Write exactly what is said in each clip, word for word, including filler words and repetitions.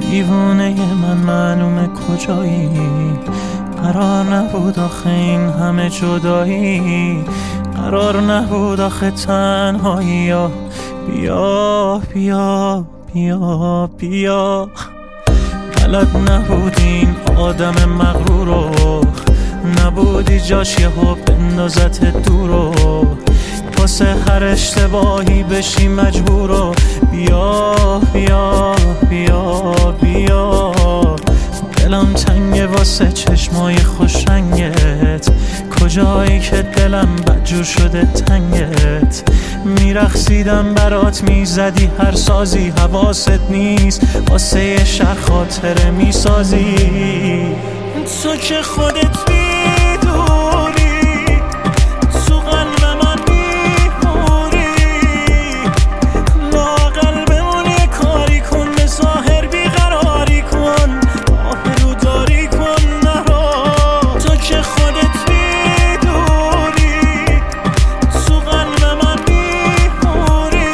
دیوونه من معلومه کجایی، قرار نبود آخه این همه جدایی، قرار نبود آخه تنهایی. بیا بیا بیا بیا بلد نبودین آدم مغرورو، نبودی جاش یه ها بندازت دورو، واسه هر اشتباهی بشی مجبورو. بیا بیا بیا بیا دلم تنگه واسه چشمای خوش رنگت، کجایی که دلم بدجور شده تنگت. میرقصیدم برات میزدی هر سازی، حواست نیست واسه یه شهر خاطره میسازی. تو که خودت میدونی تو قلب من میمونی، لااقل بمونی کاری کن، به ظاهر بیقراری کن، آبرو داری کن نرو. تو که خودت میدونی تو قلب من میمونی،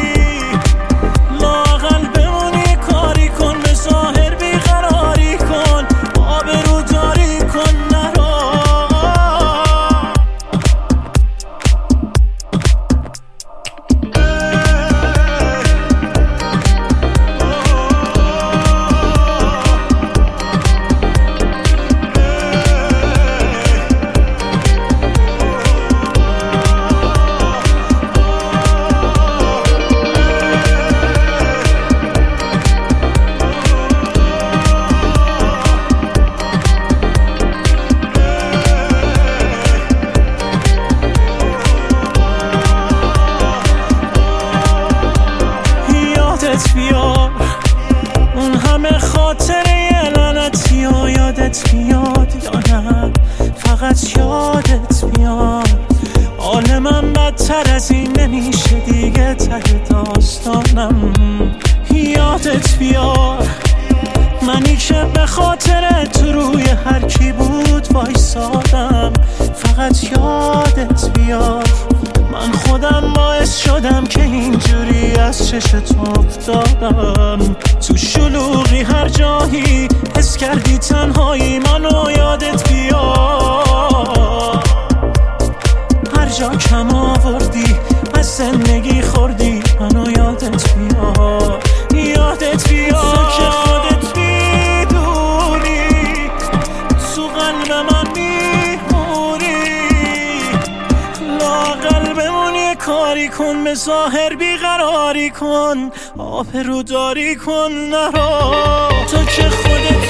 لااقل بمونی کاری کن، به ظاهر بیقراری کن، آبرو داری کن نرو. بیار اون همه خاطره لعنتی و یادت بیاد یا نه فقط یادت بیاد. حال من بدتر از این نمیشه دیگه، ته داستانم یادت بیار. منی که به خاطر تو روی هر کی بود وایسادم، فقط یادت بیار. من خودم باعث شدم که اینجوری از چش تو افتادم، تو شلوغی هر جایی حس کردی تنهایی، منو یادت بیار. هر جا کم آوردی از زندگی خوردی، منو یادت بیار، یادت بیار. تو که خودت میدونی تو قلب من میمونی، لااقل بمونی کاری کن، به ظاهر بیقراری کن، آبرو داری کن نرو. تو که خودت